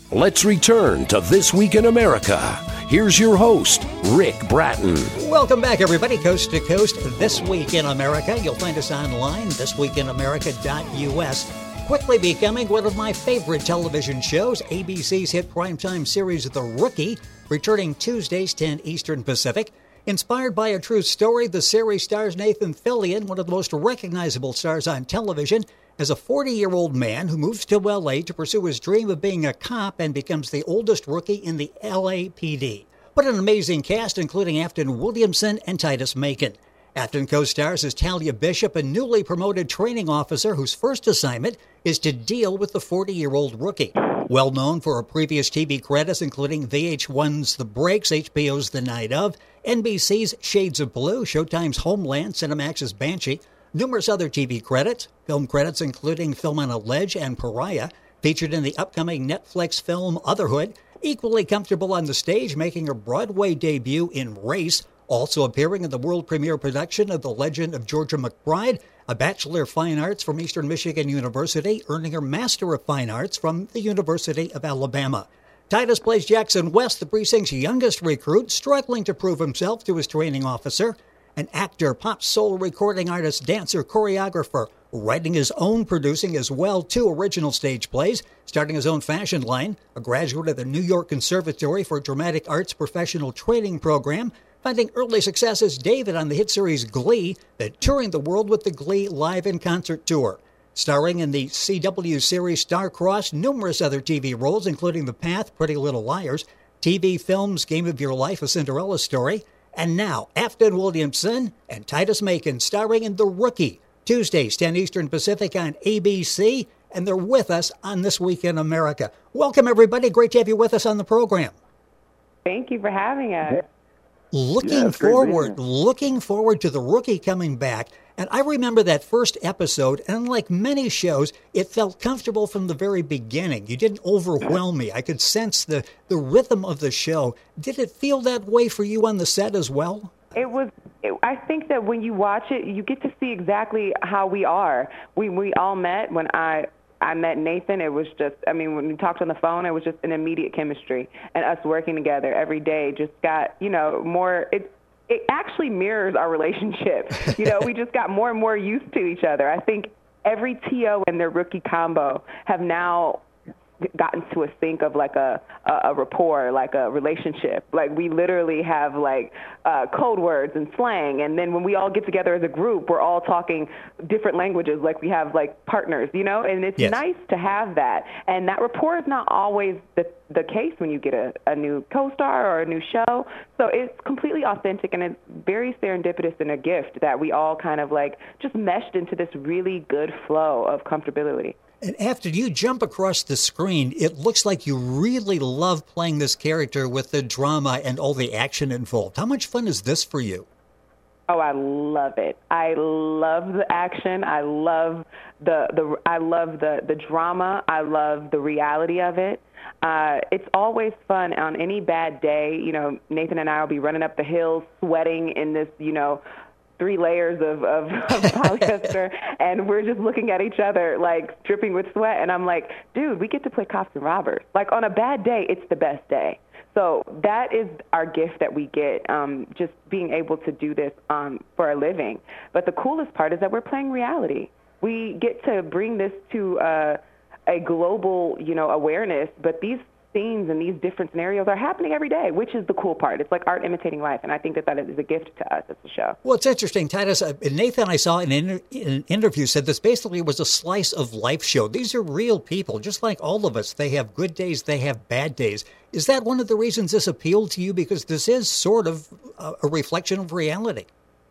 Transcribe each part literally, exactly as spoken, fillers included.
Let's return to This Week in America. Here's your host, Rick Bratton. Welcome back, everybody, coast to coast. This Week in America. You'll find us online, this week in america dot u s. Quickly becoming one of my favorite television shows, A B C's hit primetime series The Rookie, returning Tuesdays, ten Eastern Pacific. Inspired by a true story, the series stars Nathan Fillion, one of the most recognizable stars on television, as a forty-year-old man who moves to L A to pursue his dream of being a cop and becomes the oldest rookie in the L A P D. What an amazing cast, including Afton Williamson and Titus Macon. Afton co-stars as Talia Bishop, a newly promoted training officer whose first assignment is to deal with the forty-year-old rookie. Well known for her previous T V credits, including V H one's The Breaks, H B O's The Night Of, N B C's Shades of Blue, Showtime's Homeland, Cinemax's Banshee, numerous other T V credits, film credits including Film on a Ledge and Pariah, featured in the upcoming Netflix film Otherhood, equally comfortable on the stage, making her Broadway debut in Race, also appearing in the world premiere production of The Legend of Georgia McBride, a Bachelor of Fine Arts from Eastern Michigan University, earning her Master of Fine Arts from the University of Alabama. Titus plays Jackson West, the precinct's youngest recruit, struggling to prove himself to his training officer. An actor, pop soul recording artist, dancer, choreographer, writing his own, producing as well two original stage plays, starting his own fashion line, a graduate of the New York Conservatory for Dramatic Arts Professional Training Program, finding early success as David on the hit series Glee, then touring the world with the Glee Live in Concert Tour. Starring in the C W series Starcrossed, numerous other T V roles, including The Path, Pretty Little Liars, T V films Game of Your Life, A Cinderella Story, and now Afton Williamson and Titus Macon starring in The Rookie, Tuesdays, ten Eastern Pacific on A B C, and they're with us on This Week in America. Welcome, everybody. Great to have you with us on the program. Thank you for having us. Looking yeah, forward, looking forward to The Rookie coming back. And I remember that first episode, and unlike many shows, it felt comfortable from the very beginning. You didn't overwhelm me. I could sense the, the rhythm of the show. Did it feel that way for you on the set as well? It was. It, I think that when you watch it, you get to see exactly how we are. We we all met when I I met Nathan. It was just, I mean, when we talked on the phone, it was just an immediate chemistry, and us working together every day just got, you know, more. It it actually mirrors our relationship. You know, we just got more and more used to each other. I think every T O and their rookie combo have now gotten to a sync of like a, a, a rapport, like a relationship. Like we literally have like uh, code words and slang. And then when we all get together as a group, we're all talking different languages, like we have like partners, you know, and it's yes. nice to have that. And that rapport is not always the, the case when you get a, a new co-star or a new show. So it's completely authentic, and it's very serendipitous and a gift that we all kind of like just meshed into this really good flow of comfortability. And after you jump across the screen, it looks like you really love playing this character with the drama and all the action involved. How much fun is this for you? Oh, I love it. I love the action. I love the the I love the, the drama. I love the reality of it. Uh, it's always fun on any bad day. You know, Nathan and I will be running up the hills, sweating in this, you know, three layers of, of, of polyester, and we're just looking at each other, like, dripping with sweat. And I'm like, dude, we get to play cops and robbers. Like, on a bad day, it's the best day. So that is our gift that we get, um, just being able to do this um, for a living. But the coolest part is that we're playing reality. We get to bring this to uh, a global, you know, awareness, but these scenes and these different scenarios are happening every day, which is the cool part. It's like art imitating life, and I think that that is a gift to us as a show. Well, it's interesting, Titus. Uh, Nathan, I saw in, inter- in an interview, said this basically was a slice of life show. These are real people, just like all of us. They have good days, they have bad days. Is that one of the reasons this appealed to you? Because this is sort of a, a reflection of reality.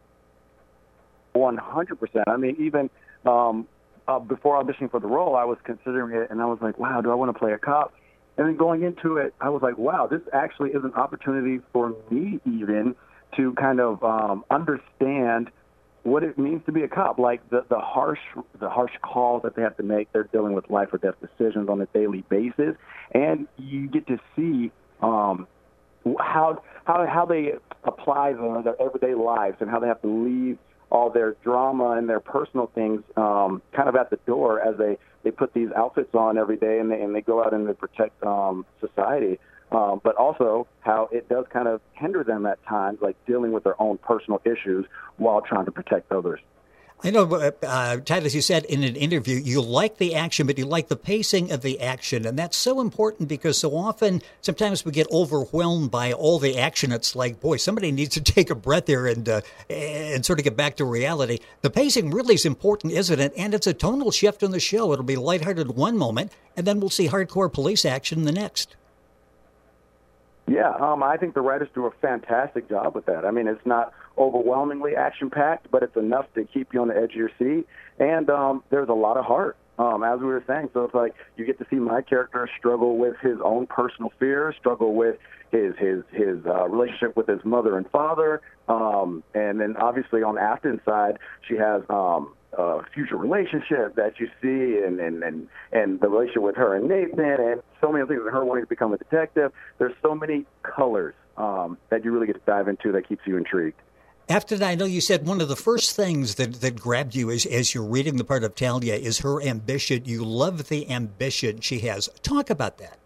one hundred percent. I mean, even um, uh, before auditioning for the role, I was considering it, and I was like, wow, do I want to play a cop? And then going into it, I was like, wow, this actually is an opportunity for me even to kind of um, understand what it means to be a cop, like the, the harsh the harsh calls that they have to make. They're dealing with life or death decisions on a daily basis, and you get to see um, how how how they apply their, their everyday lives and how they have to leave all their drama and their personal things um, kind of at the door as they, they put these outfits on every day and they, and they go out and they protect um, society. Um, but also how it does kind of hinder them at times, like dealing with their own personal issues while trying to protect others. I know, uh, Titus, you said in an interview you like the action, but you like the pacing of the action. And that's so important because so often, sometimes we get overwhelmed by all the action. It's like, boy, somebody needs to take a breath here and uh, and sort of get back to reality. The pacing really is important, isn't it? And it's a tonal shift in the show. It'll be lighthearted one moment, and then we'll see hardcore police action the next. Yeah, um, I think the writers do a fantastic job with that. I mean, it's not overwhelmingly action-packed, but it's enough to keep you on the edge of your seat. And um, there's a lot of heart, um, as we were saying. So it's like you get to see my character struggle with his own personal fears, struggle with his his his uh, relationship with his mother and father, um, and then obviously on Afton's side, she has um, a future relationship that you see, and, and, and, and the relationship with her and Nathan, and so many things, and her wanting to become a detective. There's so many colors um, that you really get to dive into that keeps you intrigued. After that, I know you said one of the first things that, that grabbed you as, as you're reading the part of Talia is her ambition. You love the ambition she has. Talk about that.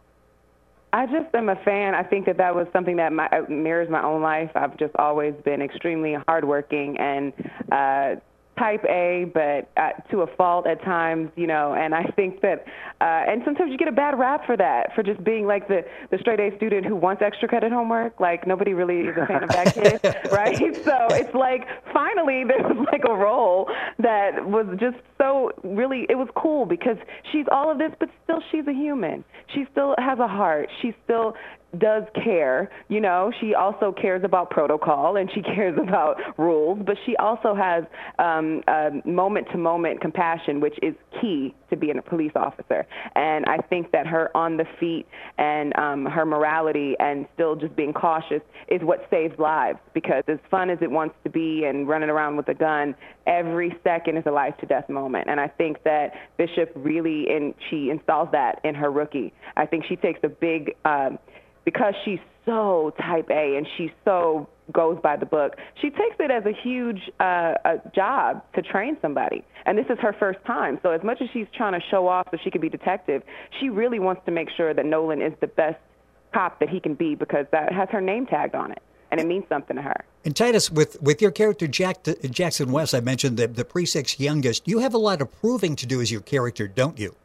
I just am a fan. I think that that was something that my, mirrors my own life. I've just always been extremely hardworking and uh, type A, but uh, to a fault at times, you know, and I think that, uh, and sometimes you get a bad rap for that, for just being like the, the straight A student who wants extra credit homework. Like, nobody really is a fan of that kid, right? So it's like, finally, there was like a role that was just so really, it was cool because she's all of this, but still she's a human. She still has a heart. She still does care, you know, she also cares about protocol and she cares about rules, but she also has um, uh, moment-to-moment compassion, which is key to being a police officer. And I think that her on the feet and um, her morality and still just being cautious is what saves lives, because as fun as it wants to be and running around with a gun, every second is a life-to-death moment. And I think that Bishop really, and she installs that in her rookie. I think she takes a big... Um, because she's so type A and she so goes by the book, she takes it as a huge uh, a job to train somebody. And this is her first time. So as much as she's trying to show off so she can be detective, she really wants to make sure that Nolan is the best cop that he can be, because that has her name tagged on it. And it means something to her. And Titus, with, with your character Jack, Jackson West, I mentioned the, the precinct's youngest, you have a lot of proving to do as your character, don't you?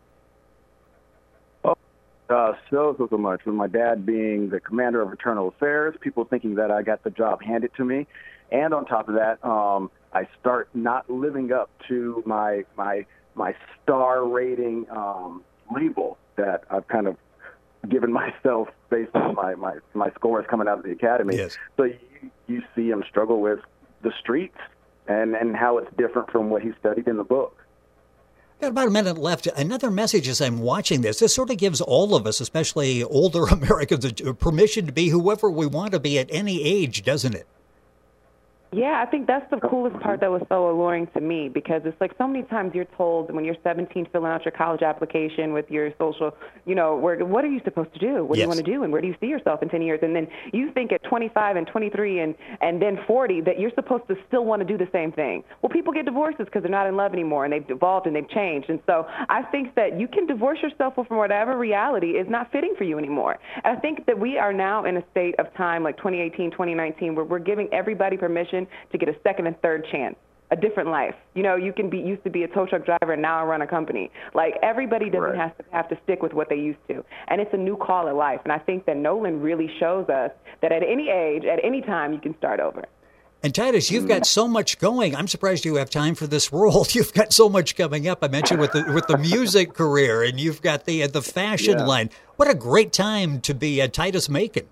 Uh, so, so, so much. With my dad being the commander of internal affairs, people thinking that I got the job handed to me. And on top of that, um, I start not living up to my my my star rating um, label that I've kind of given myself based on my, my, my scores coming out of the academy. Yes. So you, you see him struggle with the streets and, and how it's different from what he studied in the book. Got about a minute left. Another message as I'm watching this, this sort of gives all of us, especially older Americans, permission to be whoever we want to be at any age, doesn't it? Yeah, I think that's the coolest part that was so alluring to me, because it's like so many times you're told when you're seventeen filling out your college application with your social, you know, where, what are you supposed to do? What yes. do you want to do? And where do you see yourself in ten years? And then you think at twenty-five and twenty-three and, and then forty that you're supposed to still want to do the same thing. Well, people get divorces because they're not in love anymore and they've evolved and they've changed. And so I think that you can divorce yourself from whatever reality is not fitting for you anymore. And I think that we are now in a state of time like twenty eighteen, twenty nineteen, where we're giving everybody permission to get a second and third chance, a different life. You know, you can be used to be a tow truck driver and now I run a company. Like, everybody doesn't right. have to have to stick with what they used to. And it's a new call at life. And I think that Nolan really shows us that at any age, at any time, you can start over. And Titus, you've got so much going. I'm surprised you have time for this role. You've got so much coming up. I mentioned with the with the music career, and you've got the uh, the fashion yeah. line. What a great time to be uh, Titus Macon.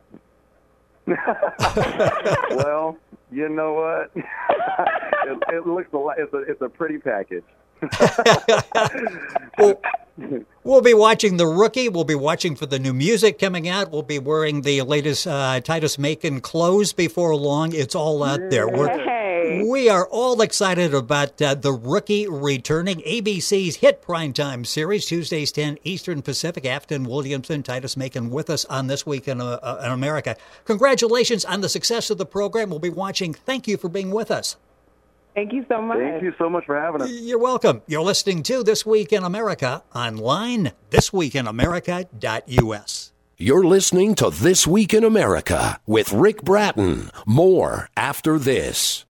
Well, you know what? it, it looks a lot. It's a it's a pretty package. well, we'll be watching The Rookie. We'll be watching for the new music coming out. We'll be wearing the latest uh, Titus Macon clothes before long. It's all out there. We're, hey. We are all excited about uh, The Rookie returning. A B C's hit primetime series, Tuesdays ten Eastern Pacific. Afton Williamson, Titus Macon with us on This Week in, uh, in America. Congratulations on the success of the program. We'll be watching. Thank you for being with us. Thank you so much. Thank you so much for having us. You're welcome. You're listening to This Week in America online, this week in america dot u s. You're listening to This Week in America with Rick Bratton. More after this.